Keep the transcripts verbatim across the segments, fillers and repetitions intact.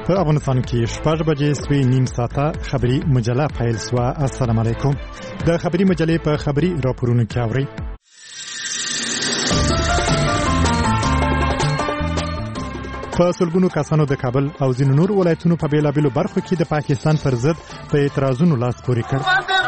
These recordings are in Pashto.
په افغانستان کې شپږ بجې سوي نیم ساعته خبري مجله پیل سوه. السلام علیکم. د خبري مجلې په خبري راپورونو کې اورئ. په سلګونو کسانو د کابل او ځینو نور ولایتونو په بیلابیلو برخو کې د پاکستان پر ضد په اعتراضونو لاس پورې کړ.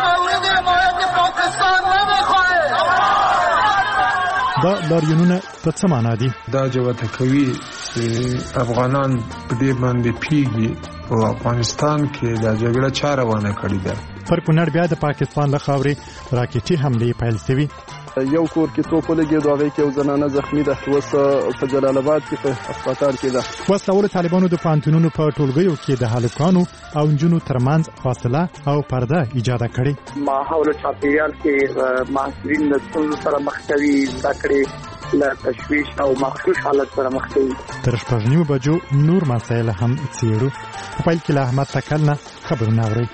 دا لاریونونه په څه معنا دي؟ دا جوته کوي چې افغانان په دې باندې پیږي او افغانستان کې دا جګړه چا روانه کړې ده. پر کونړ بیا د پاکستان له خاورې راکټي حملې پیل شوې. یو کور کې توپ ولګېد، هغې کې یو زنانه زخمي ده، اوس په جلال آباد کې په هسپتال کې ده. وسلهوالو طالبانو د پوهنتونونو په ټولګیو کې د هلکانو او نجونو ترمنځ فاصله او پرده ایجاد کړې. ماحول چاپیریال کې محصلین د ستونزو سره مخ کوي، زده کړې له تشویش او مخشوش حالت سره مخ کوي. تر شپږ نیمو بجو نور مسایل هم څېړو. په پیل کې له احمد تکل نه خبرونه اورئ.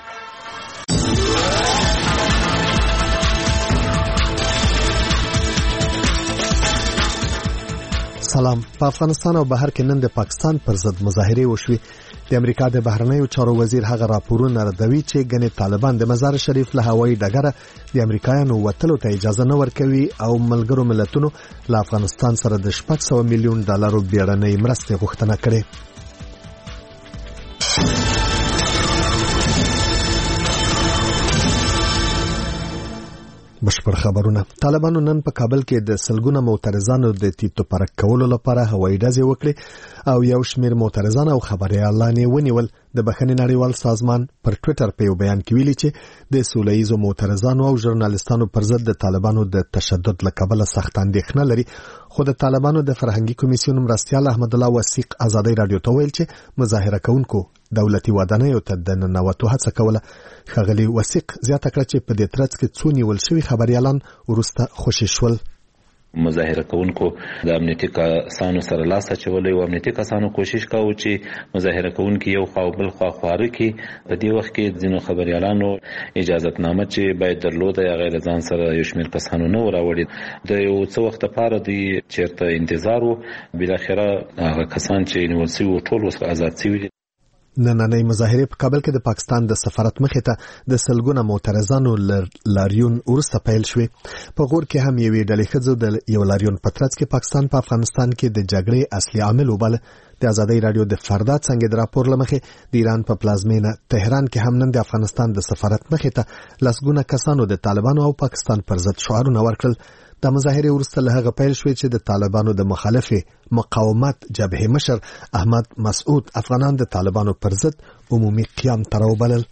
سلام. په افغانستان او بهر کې نن د پاکستان پر ضد مظاهرې وشوې. د امریکا د بهرنیو چارو وزیر هغه راپورونه ردوي چې ګنې طالبان د مزار شریف له هوایي ډګره د امریکایانو وتلو ته اجازه نه ورکوي او ملګرو ملتونو له افغانستان سره د شپږ سوه میلیون ډالرو بیړنۍ مرستې غوښتنه کړې. بشپړ خبرونه. طالبانو نن په کابل کې د سلګونه معترضانو د تیتو پرک کولو لپاره هوایي ډزې وکړې او یو شمېر معترضان او خبریالان یې ونیول. د بخښنې نړیوال سازمان پر ټویټر په یو بیان کې ویلي چې د سوله ییزو معترضانو او ژورنالیستانو پر ضد د طالبانو د تشدد له کبله سخت اندېښنه لري. خو د طالبانو د فرهنګي کمیسیون مرستیال احمد الله وثیق ازادۍ رادیو ته ویل چې مظاهره کوونکو دولتي ودانیو ته د ننوتو هڅه کوله. ښاغلي وثیق زیاته کړه چې په دې ترڅ کې څو نیول شوي خبریالان وروسته خوشي شول. مظاهره کوونکو د امنیتي کسانو سره لاس اچولی او امنیتي کسانو کوشش کاوه چې مظاهره کوونکي یو خوا بل خوا خواره کړي. په دې وخت کې ځینو خبریالانو اجازتنامه چې باید درلوده هغه له ځان سره یو شمېر کسانو نه راوړي. د یو څه وخت لپاره دوی چېرته انتظار و، بالاخره هغه کسان چې نیول شوي وو ټول اوس آزاد شوي دي. نننۍ مظاهرې په کابل کې د پاکستان د سفارت مخې ته د سلګونه معترضانو لاریون وروسته پیل شوې. په غور کې هم یوې ډلې ښځو د یو لاریون په ترڅ کې پاکستان په افغانستان کې د جګړې اصلي عامل وباله. د ازادۍ رادیو د فردا څنګه د راپور لمخې د ایران په پلازمینه تهران کې هم نن د افغانستان د سفارت مخې ته لسګونه کسانو د طالبانو او پاکستان پر ضد شعارونه ورکړل. د مظاهرې وروسته له هغه پیل شوې چې د طالبانو د مخالفې مقاومت جبهې مشر احمد مسعود افغانان د طالبانو پر ضد عمومي قیام ته راوبلل.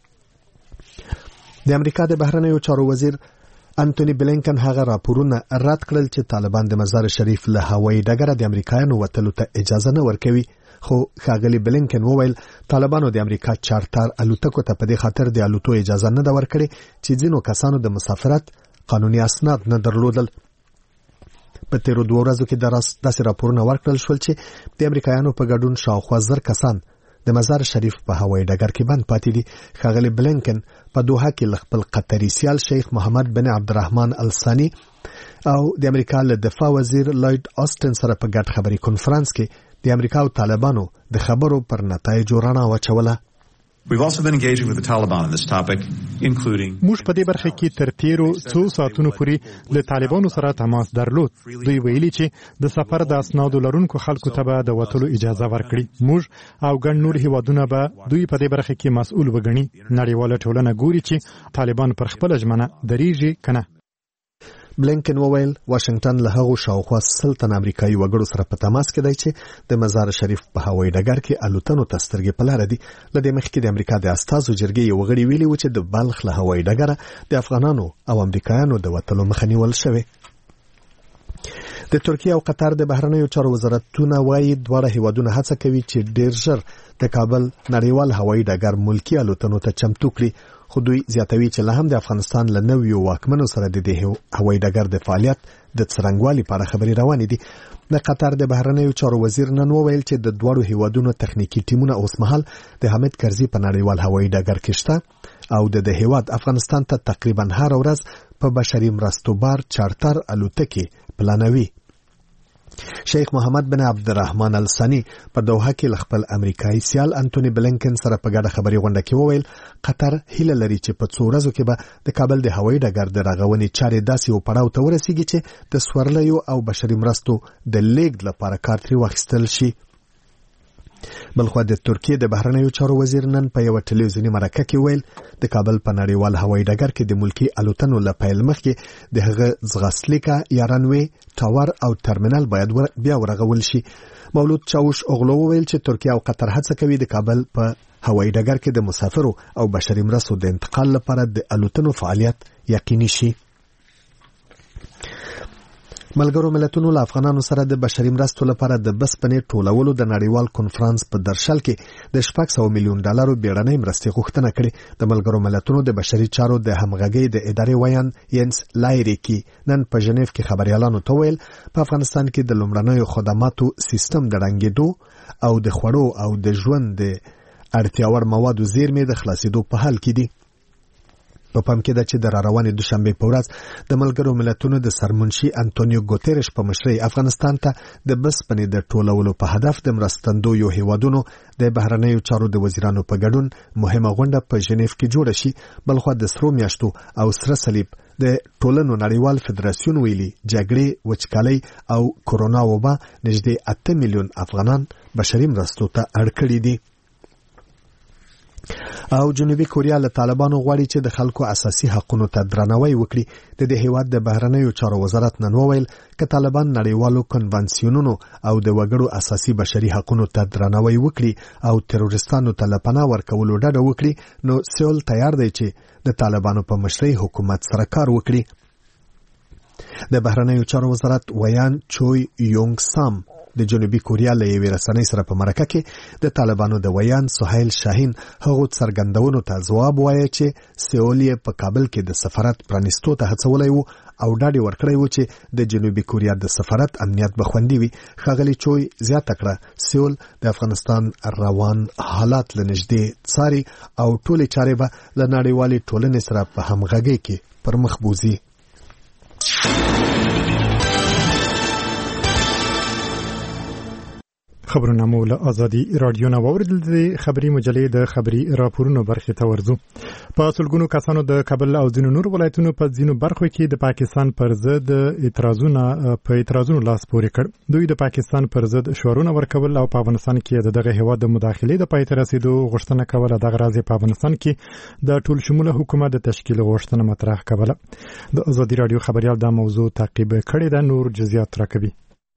د امریکا د بهرنیو چارو وزیر انټونی بلینکن هغه راپورونه رد کړل چې طالبان د مزار شریف له هوایي ډګره د امریکایانو وتلو ته اجازه نه ورکوي. خو ښاغلي بلینکن وویل طالبانو د امریکا چارتر الوتکو ته په دې خاطر د الوتو اجازه نه ده ورکړې چې ځینو کسانو د مسافرت قانوني اسناد نه درلودل. په تیرو دوه ورځو کې داسې راپورونه ورکړل شول چې د امریکایانو په ګډون شاوخوا زر کسان د مزار شریف په هوایي ډګر کې بند پاتې دي. ښاغلي بلینکن په دوحه کې له خپل قطري سیال شیخ محمد بن عبدالرحمن الثاني او د امریکا له دفاع وزیر لوید آسټن سره په ګډ خبري کنفرانس کې د امریکا او طالبانو د خبرو پر نتایجو رڼا واچوله. We've also been engaging with the Taliban on this topic, including موږ په دې برخه کې تر تیرو څو ساعتونو پورې له طالبانو سره تماس درلود. دوی ویلي چې د سفر د اسنادو لرونکو خلکو ته به د وتلو اجازه ورکړي. موږ او ګڼ نور هیوادونه به دوی په دې برخه کې مسؤل وګڼي. نړیواله ټولنه ګوري چې طالبان پر خپل ژمنه درېږي کنه. بلینکن وویل واشنگټن له هغو شاوخوا سل تن امریکایي وګړو سره په تماس کې دی چې د مزار شریف په هوایي ډګر کې الوتنو ته سترګې په لاره دي. له دې مخکې د امریکا د استازو جرګې یو غړي ویلي و چې د بلخ له هوایي ډګره د افغانانو او امریکایانو د وتلو مخه نیول شوې. د ترکیه او قطر د بهرنیو چارو وزارتونه وايي دواړه هیوادونه هڅه کوي چې ډیر ژر د کابل نړیوال هوایي ډګر ملکی الوتنو ته چمتو کړي. خو دوی زیاتوي چې له هم د افغانستان له نویو واکمنو سره د دې هوایي ډګر د فعالیت د څرنګوالي لپاره خبرې روانې دي. د قطر د بهرنیو چارو وزیر نن وویل چې د دواړو هیوادونو تخنیکی ټیمونه اوسمهال د حامد کرزي په نړیوال هوایي ډګر کې شته او د دې هیواد افغانستان ته تقریبا هر ورځ په بشري مرستو بار چارتر الوتکې پلانوي. شیخ محمد بن عبدالرحمن الثانی په دوحه کې خپل امریکایي سیال انټونی بلینکن سره په ګډه خبري غونډه کې وویل قطر هیله لري چې په څو ورځو کې به د کابل د هوایي ډګر د رغونې چارې داسې یو پړاو ته ورسیږي چې د سورلیو او بشري مرستو د لیږد لپاره کار ترې واخیستل شي. بلخو د ترکیه د بهرنیو چارو وزیر نن په یو ټلویزیونی مرکه کې ویل د کابل په نړیوال هوایي ډګر کې د ملکی الوتنو له پیل مخکې د هغه ځغاستلیکا یا رنوي ټاور او ټرمینل باید ور بیا ورغول شي. مولود چاوش اوغلو ویل چې ترکیه او قطر هڅه کوي د کابل په هوایي ډګر کې د مسافرو او بشري مرستو د انتقال لپاره د الوتنو فعالیت یقیني شي. ملګرو ملتونو له افغانانو سره د بشري مرستو لپاره د بسپنې ټولولو د نړیوال کنفرانس په درشل کې د شپږ سوه میلیون ډالرو بیړنۍ مرستې غوښتنه کړې. د ملګرو ملتونو د بشري چارو د همغږۍ د ادارې ویان ینس لایریکی نن په ژنیف کې خبريالانو ته ویل په افغانستان کې د لومړنیو خدماتو سیستم د ړنګېدو او د خوړو او د ژوند د اړتیاوړ موادو زیرمې د خلاصېدو په حال کې دي. په پام کې ده چې د راروانې دوشنبه په ورځ د ملګرو ملتونو د سرمنشي انټونیو ګوتيرش په مشرۍ افغانستان ته د بسپنې د ټولولو په هدف د مرستندو یو هیوادونو د بهرنیو چارو د وزیرانو په ګډون مهمه غونډه په ژنیف کې جوړه شي. بلخو د سرو میاشتو او سره صلیب د ټولنو نړیوال فدراسیون ویلي جګړې وچکالۍ او کورونا وبا نږدې اته میلیون افغانان بشري مرستو ته اړ کړي دي. او جنوبي کوریا له طالبانو غواړي چې د خلکو اساسي حقوقو ته درناوی وکړي. د دې هیواد د بهرنیو چارو وزارت نن وویل ک طالبان نړیوالو کنوانسیونونو او د وګړو اساسي بشري حقوقو ته درناوی وکړي او تروریستانو ته لپناه ورکولو ډډه وکړي نو سیول تیار دی چې د طالبانو په مشرۍ حکومت سره کار وکړي. د بهرنیو چارو وزارت ویان چوي یونګ سام د جنوبي کوریا له یوې رسنۍ سره په مرکه کې د طالبانو د ویان سهیل شاهین هغو څرګندونو ته ځواب وایي چې سیول یې په کابل کې د سفارت پرانیستو ته هڅولی وو او ډاډ ورکړی و چې د جنوبي کوریا د سفارت امنیت به خوندي وي. ښاغلي چوي زیاته کړه سیول د افغانستان روان حالات له نږدې څاري او ټولې چارې به له نړیوالې ټولنې سره په همغږۍ کې پر مخ بوځي. خبرونه مو له ازادي رادیو نه واوریدل. د خبري مجلې د خبري راپورونو برخه ته ورځو. په سلګونو کسانو د کابل او ځینو نور ولایتونو په ځینو برخو کې د پاکستان پر ضد اعتراضونه په اعتراضونو لاس پورې کړ. دوی د پاکستان پر ضد شعارونه ورکول او په افغانستان کې دغه هیواد د مداخلې د پای ته رسیدو غوښتنه کوله. دغه راځي په افغانستان کې د ټول شموله حکومت د تشکیل غوښتنه مطرح کوله. د ازادي رادیو خبريال دا موضوع تعقیب کړی دا نور جزئیات راکوي.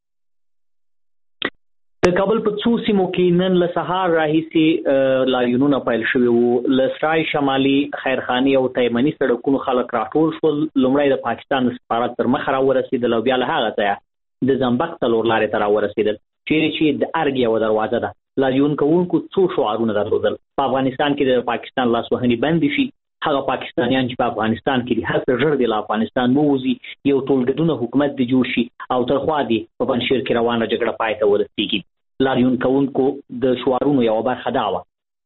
د کابل په څو سیمو کې نن له سهار راهیسې لاریونونه پیل شوي وو. له سرای شمالي خیرخاني او تیمني سړکونو خلک راټول شول. لومړی د پاکستان سفارت تر مخه راورسېدل او بیا له هغه ځایه د زمبق څلور لارې ته راورسېدل چیرې چې د ارګ یوه دروازه ده. لاریون کوونکو څو شعارونه درلودل. په افغانستان کې د پاکستان لاسوهنې بندې شي. هغه پاکستانیان چې په افغانستان کې دي هڅه ژر د افغانستان مووزي یو ټولګډونه حکومت دی جوړ شي او ترخوا دي په پنجشیر کې روانه جګړه پای ته ورسېږي. لاریون کوونکو د شعارونو یو برخه دا وه.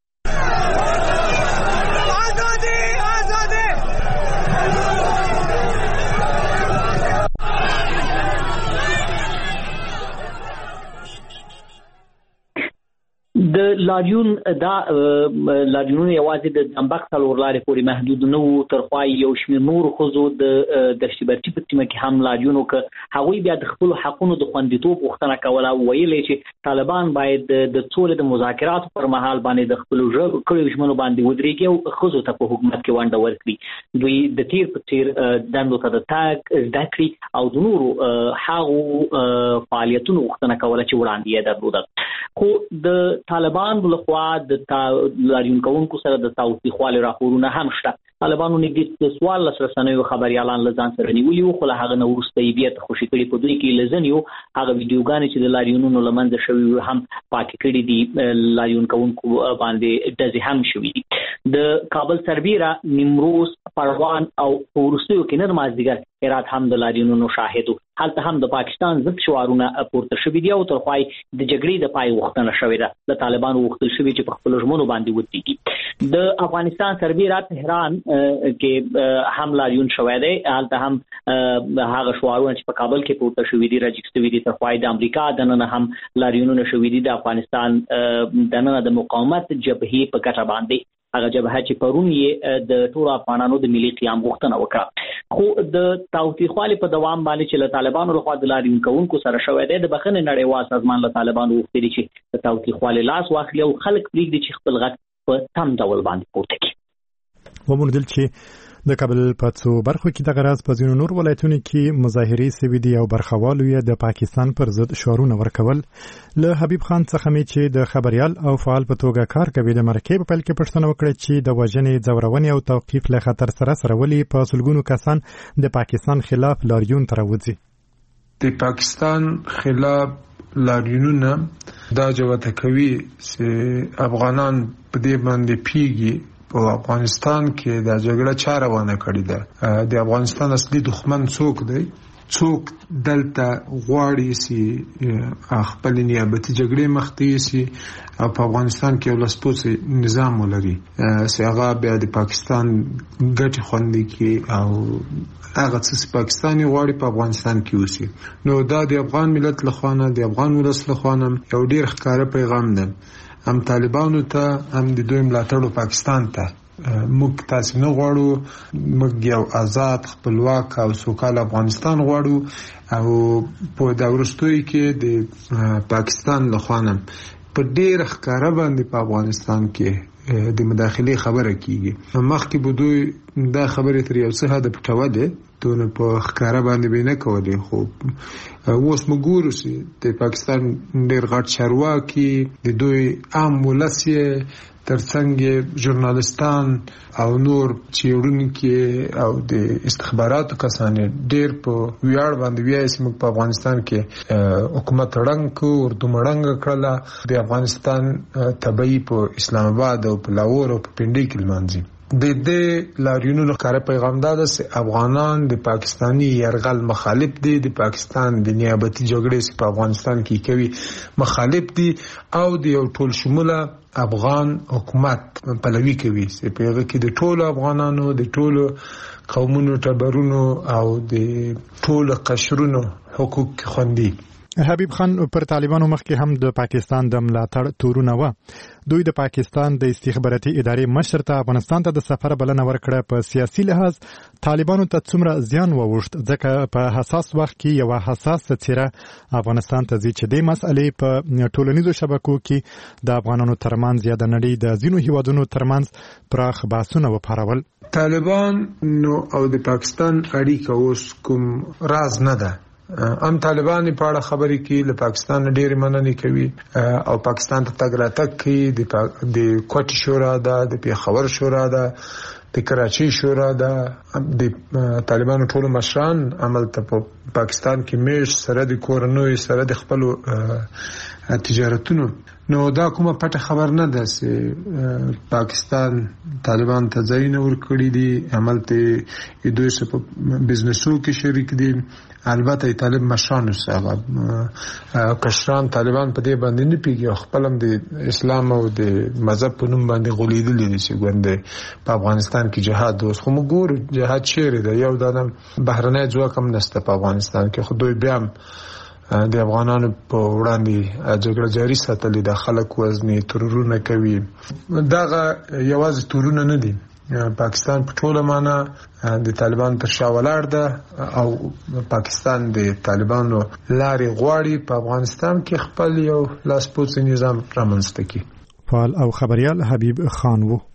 د لاریون دا لاریونونه یوازې د زمبق څلور لارې پورې محدود نه وو. ترخوا یو شمېر نورو ښځو د دشت برچي په سیمه کې هم لاریون وکړ. هغوی بیا د خپلو حقونو د خوندیتوب غوښتنه کوله او ویل یې چې طالبان باید د سولې د مذاکراتو پر مهال باندې د خپلو کړیو ژمنو باندې ودرېږي او ښځو ته په حکومت کې ونډه ورکړي. دوی د تیر په تیر دندو ته د تګ زده کړې او د نورو هغو فعالیتونو غوښتنه کوله چې وړاندې یې درلودل. خو د طالبان لخوا د لاریون کوونکو سره د تاوتریخوالي راپورونه هم شته. طالبانو نږدې د څوارلس رسنیو خبريالان له ځان سره نیولي وو خو له هغه نه وروسته یې بېرته خوشي کړي. په دوی کې له ځینو هغه ویډیوګانې چې د لاریونونو له منځه شوي هم پاکې کړي دي. لاریون کوونکو باندې ډزې هم شوي دي. د کابل سربیره نیمروز پروان او په وروستیو کې نن مازدیګر هرات هم د لاریونونو شاهد وو. هلته هم د پاکستان ضد شعارونه پورته شوي دي او ترخوا د جګړې د پای غوښتنه شوې ده. د طالبانو غوښتل شوي چې په خپلو ژمنو باندې ودرېږي. د افغانستان سربیره تهران کې هم لاریون شوی دی، هلته هم هغه شعارونه چې په کابل کې پورته شوي دي راجیک شوي دي تر خوا د امریکا دننه هم لاریونونه شوي دي د افغانستان دننه د مقاومت جبهې په ګټه باندې، هغه جبهه چې پرون یې د ټولو افغانانو د ملي قیام غوښتنه وکړه. خو د تاوتریخوالي په دوام باندې چې له طالبانو لخوا د لاریون کوونکو سره شوی دی، د بخښنې نړیوال سازمان له طالبانو غوښتي چې د تاوتریخوالي لاس واخلي او خلک پرېږدي چې خپل غږ په تم ډول باندې پورته کړي. وموندل چې د کابل په څو برخو کې د غراز په ځینو نور ولایتونو کې مظاهرې سوي دي او برخوالو یې د پاکستان پر ضد شعارونه ورکول. له حبیب خان څخه مې چې د خبريال او فعال په توګه کار کوي د مرکې په پیل کې پوښتنه وکړه چې د وژنې، ځورونې او توقیف له خطر سره سره ولي په سلګونو کسان د پاکستان خلاف لاریون ته راوځي. د پاکستان خلاف لاریونونه دا جوته کوي چې افغانان په دې باندې پیږي په افغانستان کې د جګړه چا روانه کړې ده. د افغانستان اصلي دښمن څوک دی؟ څوک دلته غواړي چې خپل نیابتي جګړې مخته شي او په افغانستان کې یو لسپوڅ نظام ولري چې هغه بیا د پاکستان ګټې خوندي کړي او هغه څه پاکستاني غواړي په افغانستان کې وشي. نو دا د افغان ملت لخوا نه، د افغان ولس لخوا نه یو ډیر ښکاره پیغام ده، هم طالبانو ته هم د دوی ملاتړو پاکستان ته. موږ تاسو نه غواړو، موږ یو آزاد، خپلواک او سوکاله افغانستان غواړو او په دا وروستیو کې د پاکستان لخوا نه په ډیر ښکاره باندې په افغانستان کې د مداخلې خبره کیږي. مخکې به دوی دا خبره تر یو څه حد پټولې، دونه په ښکاره باندې به نه کولې، خو اوس موږ ګورو چې د پاکستان ډېر غټ چارواکي، د دوی عام ولس یې ترڅنګ ژورنالستان او نور څېړونکي او د استخباراتو کسان ډېر په ویاړ باندې وایي چې موږ په افغانستان کې حکومت ړنګ کړو، اردو مړنګه کړله. د افغانستان طبعي په اسلام آباد او په لاهور او په پنډۍ کې لمانځي. د دې لاریونونو ښکاره پیغام دا ده چې افغانان د پاکستاني یرغل مخالف دي، د پاکستان د نیابتي جګړې چې په افغانستان کې کوي مخالف دي او د یو ټول شموله افغان حکومت پلوي کوي چې په هغه کې د ټولو افغانانو، د ټولو قومونو، ټبرونو او د ټولو قشرونو حقوق خوندي. حبیب خان پر طالبانو مخکې هم د پاکستان د ملاتړ تورونه و. دوی د پاکستان د استخباراتي ادارې مشر ته افغانستان ته د سفر بلنه ورکړه. په سیاسي لحاظ طالبانو ته څومره زیان ووښت، ځکه په حساس وخت کې یو حساس څیره افغانستان ته ځي چې د مسئلې په ټولنیزو شبکو کې د افغانانو ترمنځ یا د نړۍ د ځینو هیوادونو ترمنځ پراخ بحثونه وپارول. طالبان نو او د پاکستان اړیکه اوس کوم راز نه ده. ام طالبان په اړه خبرې کوي، له پاکستان ډېرې مننې کوي او پاکستان ته تګ راتګ کوي. د کوټې شورا ده، د پیښور شورا ده، د کراچۍ شورا ده. د طالبانو ټولو مشران عملته په پاکستان کې میش سره د کورنوي سره د خپلو تجارتونو. نو دا کومه پټه خبر نه ده چې پاکستان طالبان ته ځای نه ورکړي دي، عملته دوی په بزنسو کې شریک دي. البته طالب مشران سره کشران طالبان په دې باندې نه پیږي، خپل هم د اسلام او د مذهب په نوم باندې غولیدل دي چې ګوندې په افغانستان کې جهاد اوس خو موږ ګورو جهاد چیرې ده. یو دانه بهرنی ځواک هم نشته په افغانستان کې، خو دوی بیا د افغانانو په وړاندې جګړه جاري ساتلې ده، خلک وزني ترورونه کوي. دغه یوازې تورونه نه دي، پاکستان په ټوله معنا د طالبان تر شا ولاړ ده او پاکستان د طالبانو لارې غواړي په افغانستان کې خپل یو لاسپوڅی نظام رامنځته کړي. فعال او خبريال حبیب خان وو.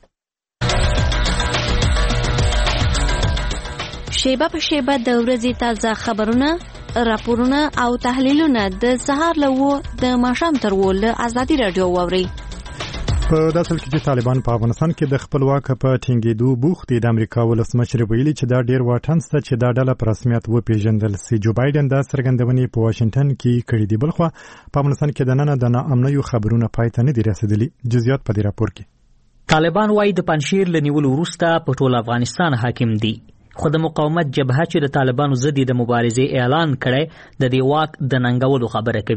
شیبه په شیبه د ورځې تازه خبرونه، راپورونه او تحلیلونه د سهار له د ماښام تر ول ازادي رادیو ووري. په داسل کې چې طالبان په افغانستان کې د خپلواک په ټینګېدو بوخت دي. د امریکا ولسمشر ویلي چې دا ډیر واټن سته چې دا ډله په رسمیت وپیژندل سي. جو بایدن دا څرګندونې په واشنگټن کې کړې دي. بلخو په افغانستان کې د نن د ناامنیو خبرونه پای ته نه دي رسیدلي. جزئیات په دې راپور کې. طالبان وايي د پنځشیر له نیولو وروسته په ټول افغانستان حاکم دي. خو د مقاومت جبهه چې د طالبانو ضد د مبارزې اعلان کړي د دې واک د ننګولو خبره کوي.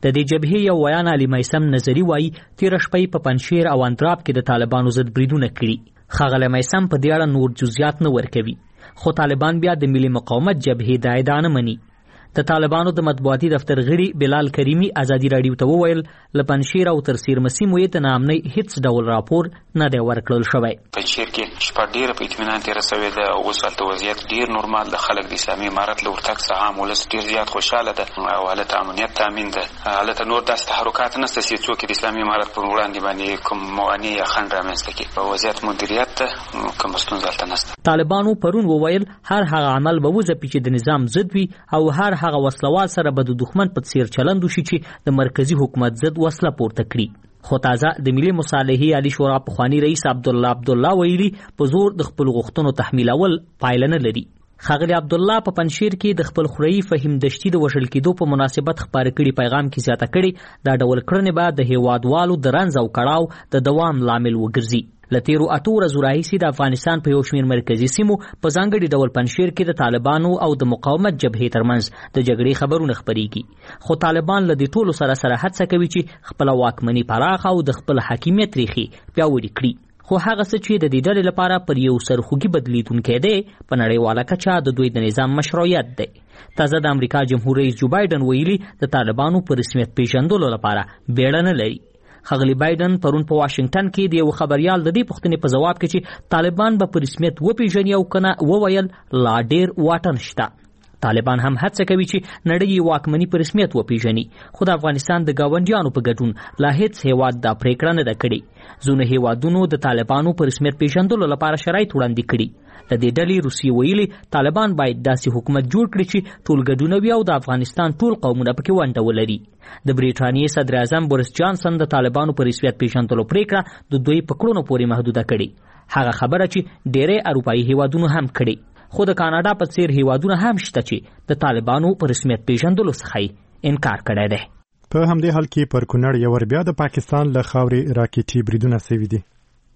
د دې جبهې یو ویان علي میسم نظری وایي تیر شپه په پنشیر او اندراب کې د طالبانو ضد بریدونه کړي. ښاغلی میسم په دې اړه نور جزئیات نه ورکوي، خو طالبان بیا د ملي مقاومت جبهې دا ادعا نه مني. د طالبانو د مطبوعاتي دفتر غړي بلال کریمي ازادي راډیو ته وویل له پنشیر او تر سیرمسیمو یې د ناامنۍ هیڅ ډول راپور نه دی ورکړل شوی. پنشیر کې شپه ډېره په اطمینان تېره سوې ده، اوس هلته وضعیت ډېر نورمال ده، خلک د اسلامي امارت له ورتګ څخه عام ولس ډېر زیات خوشحاله ده او هلته امنیت تامین ده. هلته نور داسې تحرکات نشته چې څوک د اسلامي امارت پر وړاندې باندې کوم موانع یا خنډ رامنځته کړي. وضعیت مدیریت ده، کومه ستونزه هلته نشته. طالبانو پرون وویل هر هغه عمل به وځپي چې د نظام ضد وي او هر هغه وسلوال سره به د دښمن په څیر چلند وشي چې د مرکزی حکومت ضد وسله پورته کړي. خو تازه د ملي مصالحې عالی شورا پخوانی رئیس عبدالله عبدالله ویلي په زور د خپل غوښتنو تحمیلول پایله نه لري. ښاغلی عبدالله په پنشیر کې د خپل خوري فهیم دشتي د وژل کېدو په مناسبت خپاره کړي پیغام کې زیاته کړي دا ډول کړنې به د هیوادوالو د رنځ او کړاو د دوام لامل وګرځي. له تیرو اتو ورځو راهیسې د افغانستان په یو شمېر مرکزي سیمو په ځانګړي ډول پنشیر کې د طالبانو او د مقاومت جبهې ترمنځ د جګړې خبرونه خپرېږي، خو طالبان له دې ټولو سره سره هڅه کوي چې خپله واکمني پراخه او د خپل حاکمیت ریښې پیاوړي کړي. خو هغه څه چې د دې ډلې لپاره پر یو سرخوږي بدلیدونکی دی په نړیواله کچه د دوی د نظام مشروعیت دی. تازه د امریکا جمهور رئیس جو بایدن ویلي د طالبانو په رسمیت پیژندلو لپاره بیړه نه لري. ښاغلی بایدن پرون په واشنګټن کې د یو خبریال د دې پوښتنې په ځواب کې چې طالبان به په رسمیت وپیژني او کنه وویل لا ډېر واټن شته. طالبان هم هڅه کوي چې نړۍ واکمني په رسمیت وپیژني، خو د افغانستان د ګاونډیانو په ګډون لا هیڅ هیواد دا پریکړه نه ده کړې. ځینو هیوادونو د طالبانو په رسمیت پیژندلو لپاره شرایط وړاندې کړي. د دې ډلې روسیې ویلي طالبان باید داسې حکومت جوړ کړي چې ټول ګډونه وي او د افغانستان ټول قومونه پکې ونډه ولري. د بریټانیې صدر اعظم بوریس جانسن د طالبانو په رسمیت پیژندلو پریکړه د دوی په کړنو پورې محدوده کړي، هغه خبره چې ډېری اروپایي هیوادونو هم کړي. خو د کاناډا په څیر هیوادونه هم شته چې د طالبانو په رسمیت پیژندلو څخه انکار کړی دی. په همدې حال کې پر کونړ یو ور بیا د پاکستان له خاورې راکټي بریدونه سوي دي.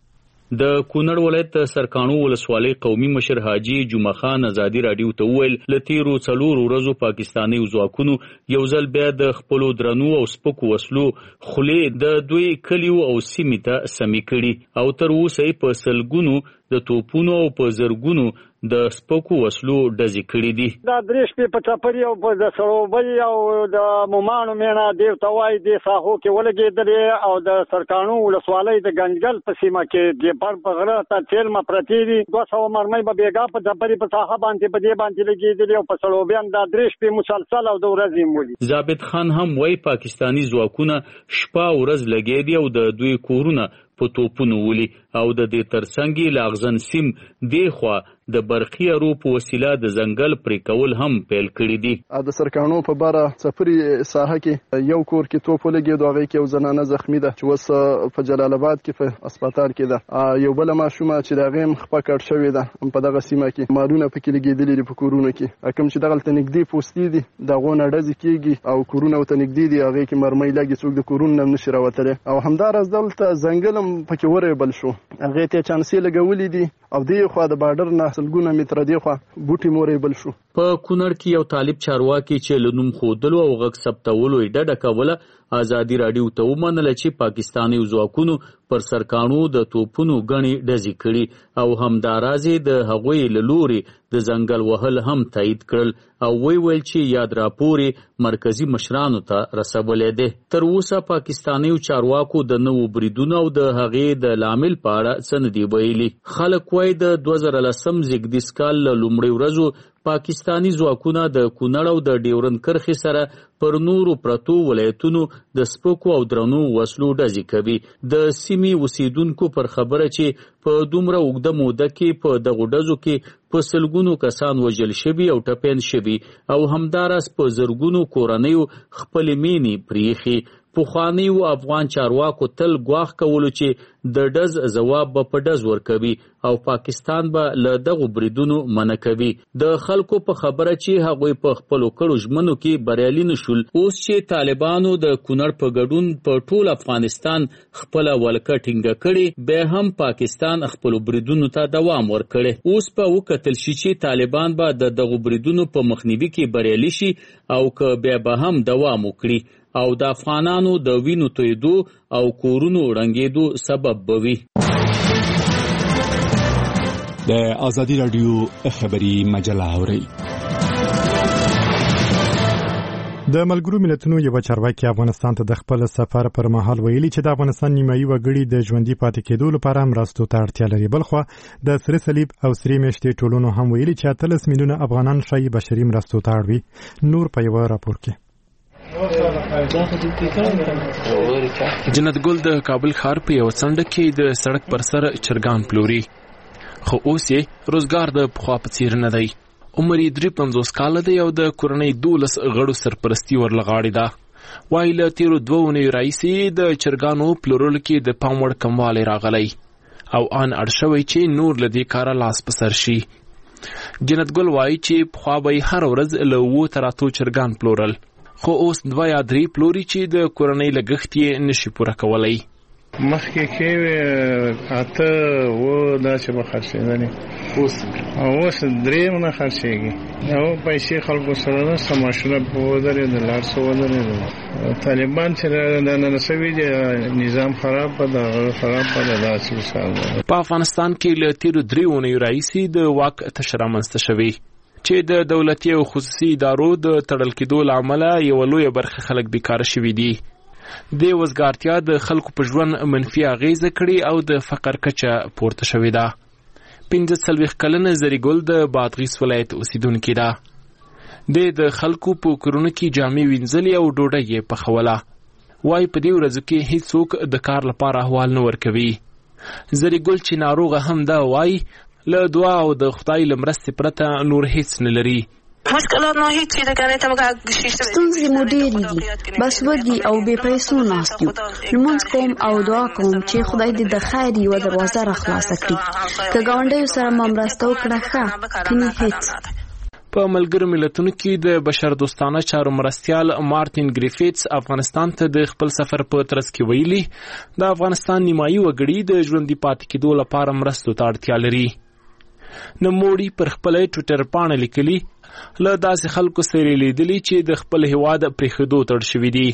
د کونړ ولایت سرکانو ولسوالۍ قومي مشر حاجی جمعه خان ازادي راډیو ته وویل له تیرو څلورو ورځو پاکستاني ځواکونو یو ځل بیا د خپلو درنو او سپکو وسلو خولې د دوی کلیو او سیمې ته سمې کړي او تر اوسه یې په سلګونو د توپونو او په زرګونو د سپکو وسلو ډزې کړي دي. دا درې شپې په ټپري او په د سړوبۍ او د مومانو میڼه دې ته وایي دې ساحو کې ولګېدلې او د سرکانو ولسوالۍ د ګنجګل په سیمه کې د پر په غره ته تیلمه پرتې دي. دوه سوه مرمۍ به بېګا په ټپري په ساحه باندې په دې باندې لګېدلې او په سړوبیان دا درې شپې مسلسل او د ورځې یې ولي. ثابت خان هم وایي پاکستاني ځواکونه شپه ورځ لګیا دي او د دوی کورونه په توپونو ولي او د دې ترڅنګ لاغزن سیم دیخوا د برقي ارو په وسیله د ځنګل پرې کول هم پیل کړي دي. د سرکانو په باره څپري ساحه کې یو کور کې توپ ولګېد او هغې کې یو زنانه زخمي ده چې اوس په جلال آباد کې په اسپتال کې ده. یو بله ماشومه چې د هغې هم خپه کړ شوې ده په دغه سیمه کې مالونه پکې لګېدلي دي په کورونو کې. کوم چې دغلته نږدې پوستې دي د هغو نه ډزې کېږي او کورونه ورته نږدې دي هغې کې مرمۍ لګي څوک د کورونو نه هم نشي راوتلی او همداراز دلته ځنګل هم پکې وریبل شو هغې ته یې چانسې لګولي دي او دې خوا د بارډر نه سلګونه متره دې خوا بوټي مورېبل شو. په کونړ کې یو طالب چارواکي چې له نوم ښودلو او غږ ثبتولو یې ډډه کوله ازادي راډیو ته ومنله چې پاکستاني ځواکونو پر سرکانو د توپونو ګڼې ډزې کړي او همداراز یې د هغوی له لورې د ځنګل وهل هم تایید کړل او وی ویل چې یاد راپور مرکزي مشرانو ته رسولی دی. تر اوسه پاکستانیو چارواکو د نوو بریدونو او د هغې د لامل په اړه څه نه دي ویلي. خلک وایي د دوه زره لسم زیږدیز کال له لومړۍ ورځو پاکستاني ځواکونه د کونړ او د ډیورند کرښې سره پر نورو پرتو ولایتونو د سپکو او درنو وسلو ډزې کوي. د سیمې اوسیدونکو پر خبره چې په دومره اوږده موده کې په دغو ډزو کې په سلګونو کسان وژل شوي او ټپیان شوي او همداراز په زرګونو کورنیو خپلې مینې پریښي. پخوانیو افغان چارواکو تل ګواښ کولو چې د ډز ځواب به په ډز ورکوي او پاکستان به له دغو بریدونو منع کوي. د خلکو په خبره چې هغوی په خپلو کړو ژمنو کې بریالي نشول. اوس چې طالبانو د کونړ په ګډون په ټول افغانستان خپله ولکه ټینګه کړې بیا هم پاکستان خپلو بریدونو ته دوام ورکړی. اوس به وکتل شي چې طالبان به د دغو بریدونو په مخنیوي کې بریالي شي او که بیا به هم دوام وکړي. او د افغانانو د وینو تویدو او کورونو ړنګېدو سبب بوي. د ازادي رادیو خبری مجله اوري. د ملګرو ملتونو یو چارواکي افغانستان ته د خپل سفر پر مهال ویلي چې د افغانستان نیمایي وګړي د ژوندۍ پاتې کېدو لپاره مرستو ته اړتیا لري. بلخو د سره صلیب او سری میشتې ټولونو هم ویلي چې اتلس میلیونه افغانان شایي بشري مرستو ته اړ وي. نور په یو راپور کې. جنت ګل د کابل ښار په یو څنډه کې د سړک پر سر چرګان پلوري، خو اوس یې روزګار د پخوا په څیر نه دی. عمر یې درې پنځوس کاله دی او د کورنۍ دولس غړو سرپرستي ورلغاړې ده. وایي له تیرو دوه اونیو راهیسې د چرګانو پلورلو کې د پام وړ کموالی راغلی او ان اړ شوی چې نور له دې کاره لاس په سر شي. جنت ګل وایي چې پخوا به یې هره ورځ له اوو تر اتو چرګان پلورل، خو اوس دوه یا درې پلوري چې د کورنۍ لګښت یې نشي پوره کولی. مخکې کې اته و داسې به خرڅېدلې، اوس اوس درې نه خرڅېږي. او پیسې خلکو سره نشته، ماشونه په ودرېدل، هر څه ودرېدل. طالبان چې دننه شوي دي نظام خراب په دغه خراب په داسې مثال دی. په افغانستان کې له تېرو درې اونیو راهیسې د واک تشه رامنځته شوې چې د دولتي او خصوصي ادارو د تړل کېدو له امله یوه لویه برخه خلک بیکاره شوي دي. د وزګارتیا د خلکو په ژوند منفي اغیزه کړې او د فقر کچه پورته شوې ده. پنځه څلوېښت کلنه زریګل د بادغیس ولایت اوسیدونکې ده. د د خلکو په کورونو کې جامې وینځلې او ډوډۍ یې پخوله. وایي په دې ورځو کې هیڅوک د کار لپاره احوال نه ورکوي. زریګل چې ناروغه هم ده وایي له دعا او د خدای له مرستې پرته نور هیڅ نه لري. ستونزې مو ډېرې دي، بس وږي او بې پیسو ناست یو. لمونځ کوم او دعا کوم چې خدای دې د خیر یوه دروازه راخلاصه کړي. که ګاونډیو سره مو مرسته وکړه ښه، کني هېڅ. په ملګرو ملتونو کې د بشر دوستانه چارو مرستیال مارتین ګریفیټس افغانستان ته د خپل سفر په ترڅ کې ویلي د افغانستان نیمایي وګړي د ژوندي پاتې کېدو لپاره مرستو ته اړتیا لري. نوموړي پر خپل ټویټر پاڼه لیکلي له داسې خلکو سره لیدلي چې د خپل هیواد پرېښودو تړ شوي دي.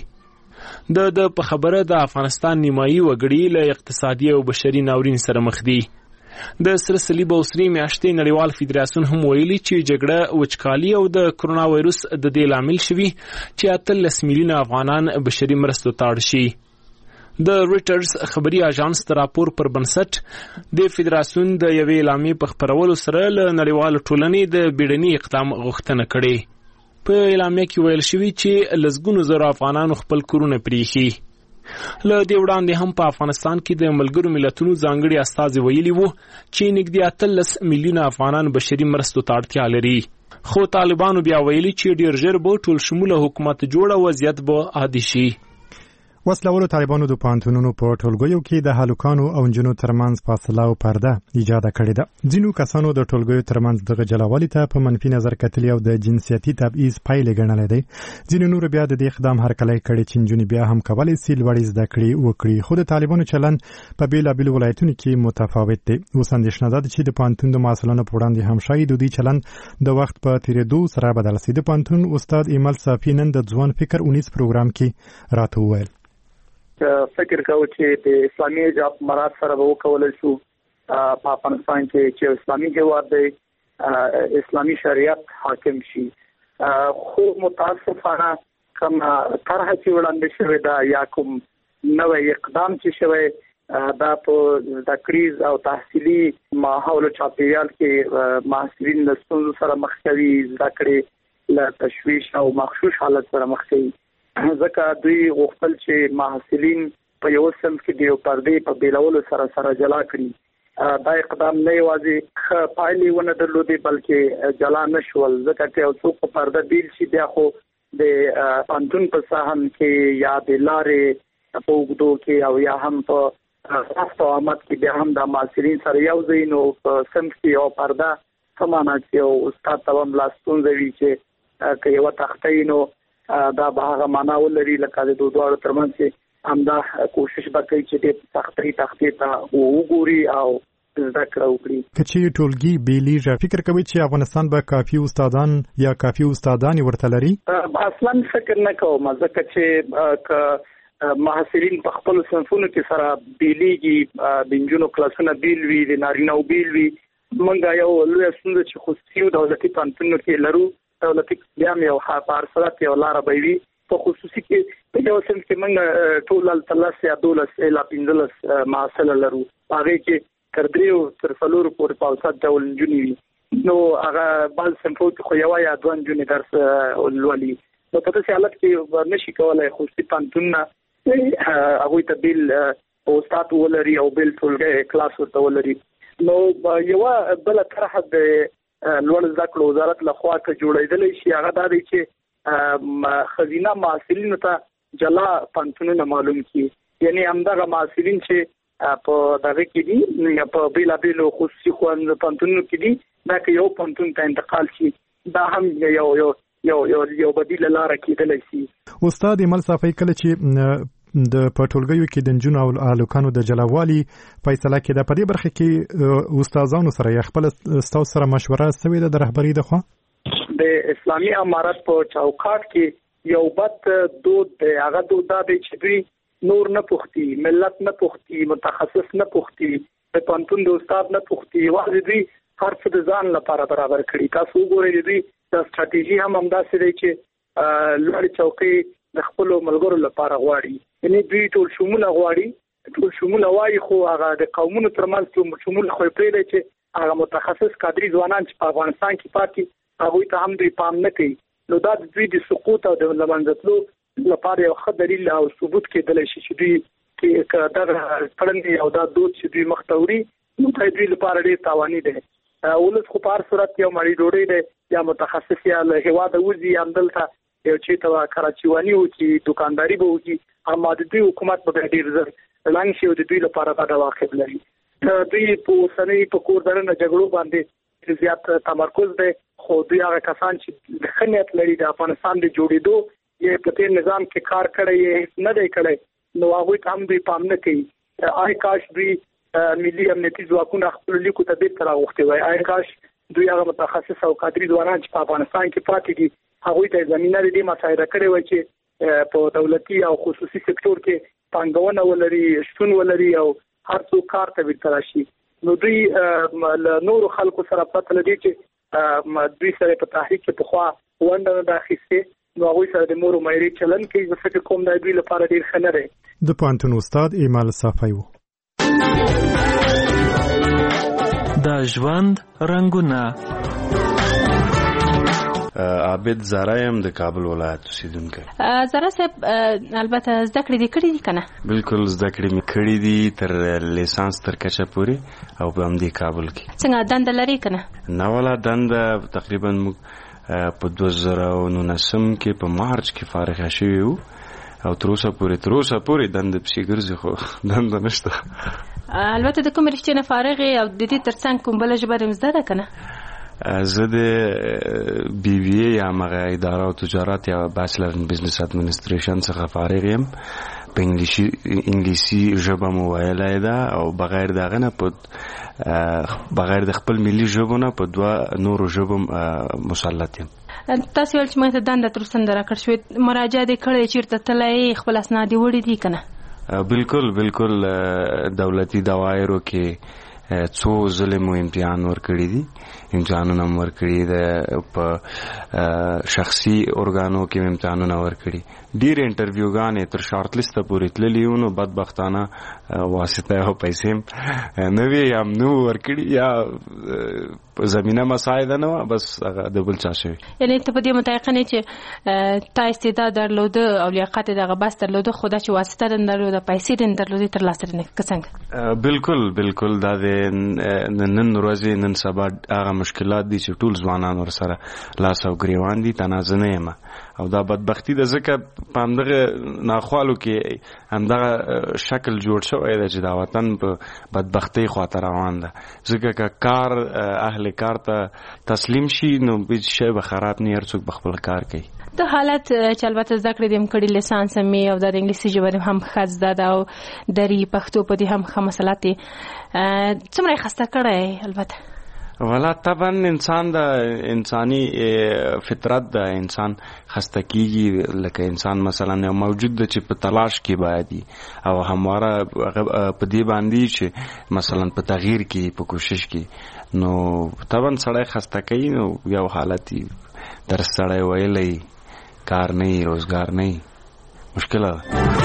د د په خبره د افغانستان نیمایي وګړي له اقتصادي او بشري ناورین سره مخ دي. د سره صلیب او سری میاشتې نړیوال فدراسیون هم ویلي چې جګړه، وچکالي او د کرونا وایروس د دې لامل شوي چې اتلس میلیونه افغانان بشري مرستو ته اړ شي. د رویټرز خبري اژانس د راپور پر بنسټ د فدراسیون د یوې اعلامیې په خپرولو سره له نړیوال ټولنې د بیړني اقدام غوښتنه کړې. په اعلامیه کې ویل شوي چې لسګونو زره افغانانو خپل کورونه پریښي. له دې وړاندې هم په افغانستان کې د ملګرو ملتونو ځانګړي استازي ویلي وو چې نږدې اتلس میلیونه افغانان بشري مرستو ته اړتیا لري. خو طالبانو بیا ویلي چې ډیر ژر به ټول شموله حکومت جوړه وضعیت به عادي شي. وسلهوالو طالبانو د پوهنتونونو په ټولګیو کې د هلکانو او نجونو ترمنځ فاصله او پرده ایجاد کړې ده. ځینو کسانو د ټولګیو ترمنځ دغه جلاوالي ته په منفي نظر کتلي او د جنسیتي تبعیض پایلې ګڼلې دي. ځینو نور بیا د دې اقدام هرکلی کړي چې نجونې بیا هم کولی سي لوړې زده کړې وکړي. خو د طالبانو چلند په بېلابېلو ولایتونو کې متفاوت دی. اوس اندېښنه ده چې د پوهنتون د محصلانو په وړاندې هم شاید د دوی چلند د وخت په تېرېدو سره بدل سي. د پوهنتون استاد ایمل صافي نن د ځوان فکر اونیز پروګرام کې راته وویل فکر کوو چې د اسلامي حجاب مراد سره به وکولای شو په افغانستان کې چې اسلامي هیواد دی، اسلامي شریعت حاکم شي. خو متاسفانه کوم طرح چې وړاندې شوی دا یا کوم نوې اقدام چې شوی دا په د کریز او تحصیلي ماحول چاپیریال کې محصلین له ستونزو سره مخ کوي، زده کړې له تشویش او مغشوش حالت سره مخ کوي. ځکه دوی غوښتل چې محصلین په یو صنف کې د یو پردې په بیلولو سره سره جلا کړي. دا اقدام نه یوازې ښه پایلې ونه درلودې بلکې جلا نه شول، ځکه چې یو څوک په پرده بیل شي بیا خو د پوهنتون په ساحن کې یا د لارې په اوږدو کې او یا هم په راست او آمد کې بیا هم د محصلین سره یو ځای نو په صنف کې یو پرده څه معنا چې یو استاد ته هم لا ستونزه وي چې که یوه تختۍ نو دا به هغه معنا ولري لکه د دوه دواړو ترمنځ چې همدا کوشش به کوي چې د تختې تختې ته وګوري او زده کړه وکړي. که چې ټولګي بیلیږي، فکر کوي چې افغانستان به کافي استادان یا کافي استادان ورته لري؟ اصلا فکر نه کوم، ځکه چې محصلین په خپل صنفونو کې سره بیلیږي، د نجونو کلاسونه بیل وي، د نارینه بیل وي. موږ یو لوی ستونزه چې خصوصي او دولتي پوهنتونونو کې لرو، دولتي بیا یو حفاظت یو لار به وي، په خصوصي کې په یو صنف کې موږ ټول تلس یا دولس الا پنځلس محصل لرو، هغه کې کردریو تر څلورو پورې په اوسط ډول نجونې وي. نو هغه بل صنفو کې خو یو یا دوه نجونې درس ولولي. نو په داسې حالت کې نشي کولای خصوصي پوهنتونونه هغوی ته بیل استاد ولري او بیل ټولګی کلاس ورته ولري. نو یوه بله طرحه د لوړ زده کړو وزارت لخوا که جوړېدلی شي، هغه دا دی چې ښځینه محصلینو ته جلا پوهنتونونه معلوم کړي، یعنې همدغه محصلین چې په دغه کې دي په بېلابېلو خصوصي پوهنتونونو کې دي، دا که یو پوهنتون ته انتقال شي، دا هم یو یو یو یو یو بدیله لاره کېدلی شي. استاد ایمل صافی، کله چې د پټولګیو کې د نجونو او هلکانو د جلاوالي فیصله کېده، په دې برخه کې استادانو سره یا خپل ستاسو سره مشوره شوې ده د رهبرۍ د خوا؟ د اسلامي امارت په چوکاټ کې یو بد دود دی، هغه دود دا دی چې دوی نور نه پوښتي، ملت نه پوښتي، متخصص نه پوښتي، د پوهنتون د استاد نه پوښتي، یوازې دوی هر څه د ځان لپاره برابر کړي. تاسو وګورئ دوی د ستراتیژي هم همداسې دی چې لوړې چوکۍ د خپلو ملګرو لپاره غواړي، یعنې دوی ټول شموله غواړي، ټول شموله وایي، خو هغه د قومونو ترمنځ ټول شموله خو یې پرېږدی چې هغه متخصص کادري ځوانان چې په افغانستان کې پاتې هغوی ته هم دوی پام نه کوي. نو دا د دوی د سقوط او د له منځه تلو لپاره یو ښه دلیل او ثبوت کېدلی شي چې دوی کې دغه کړنې او دا دود چې دوی مخته وړي، نو دا دوی لپاره ډېر تاواني دی. ولس خو په هر صورت یو مړۍ ډوډۍ دی، یا متخصص یا له هېواده وځي، همدلته یو چېرته به کراچیواني وکړي، دوکانداري به وکړي، اما د دوی حکومت به ډېر زر ړنګ شي او د دوی لپاره به عواقب لري. دوی په اوسنۍ په کور دننه جګړو باندې زیات تمرکز دی، خو دوی هغه کسان چې د ښه نیت لري د افغانستان د جوړېدو یې په تېر نظام کې کار کړی یې نه دی کړی، نو هغوی ته هم دوی پام نه کوي. آی کاش دوی ملي امنیتي ځواکونه خپلو لیکو ته بېرته راغوښتي وای، آی کاش دوی هغه متخصص او کادري ځوانان چې په افغانستان کې پاتې دي هغوی ته زمینه د دې مساعده کړې وای چې په دولتي او خصوصي سکتور کې پانګونه ولري، شتون ولري او هر څوک کار ته بېرته راشي. نو دوی له نورو خلکو سره پرته له دې چې دوی سره په تحریک کې پخوا ونډه نه ده اخیستې، نو هغوی سره د مور و مایرې چلن کوي. زه فکر کوم دا دوی لپاره ډېر ښه نه دی. د پوهنتون استاد ایمل صافی و. د ژوند رنګونه. عابد زارایم د کابل ولایت اوسیدونکی. زارا صاحب البته زده کړې دي کړې دي کنه؟ بالکل زده کړې مې کړې دي تر لیسانس تر کچه پورې او په همدې کابل کې. څنګه دنده لري کنه؟ نه ولا دنده تقریبا موږ په دوه زره نولسم کې په مارچ کې فارغ شوي وو او تر اوسه پورې تر اوسه پورې دنده پسې ګرځي، خو دنده نشته. البته د کوم رښتیا نه فارغ او د دې ترڅنګ کوم بله ژبه هم زده ده کنه؟ زه د بی بی ای یا مغه اداره او تجارت یا بیچلر ان بزنس اډمنستریشن څخه فارغ یم. په انګلیسي انګلیسي ژبه مو ویلای ده او بغیر دغه نه په بغیر د خپل ملي ژبو نه په دوه نورو ژبو مسلط یم. تاسو ول چې مې ته دنده تر څنډه راکړ شوې، مراجعه دې کړې چیرته تلای خپل اسناد وړي دي کنه؟ بالکل بالکل دولتي دوايرو کې څو ځله مو امتحان ورکړی دي، امتحانونه مو ورکړي دي، په شخصي ارګانو کې امتحانونه ورکړي، ډېر انټرویوګانې تر شارټ لیسته پورې تللي وو. نو بدبختانه واسطه او پیسې نه وي یا نو ورکړي یا زمینه مساعده نه وه، بس هغه د بل چا شوي. یعنې ته په دې متایقن یې چې تا استعداد درلوده او لیاقت یې دغه بس درلوده، خو دا چې واسطه دې نه درلوده، پیسې دې نه درلودې ترلاسه دې نه کړې، که څنګه؟ بالکل بالکل دا د نن ورځې نن سبا هغه مشکلات دي چې ټول ځوانان ورسره لاس او ګریوان دي، تنازع نه یم. او دا بدبختی د ځکه په همدغه ناخوالو کې همدغه شکل جوړ شوی دی چې دا وطن په بدبختی خواته روان ده ځکه که کار اهل کار ته تسلیم شي نو هیڅ شی به خراب نه هر څوک به خپل کار کوي د حالت چې البته زده کړې دیم کړي لیسانس مې او د انګلیسي ژبه هم ښه زده ده او دري پښتو په دې هم ښه مسله دي څومره خسته کړی البته ولا طبعا انسان د انساني فطرت د انسان خسته کیږي لکه انسان مثلا یو موجود د چې په تلاش کې باندې او همواره په دې باندې چې مثلا په تغییر کې په کوشش کې نو طبعا سړی خسته کوي نو یو حالت در سړی ویلی کار نه روزګار نه مشکل ده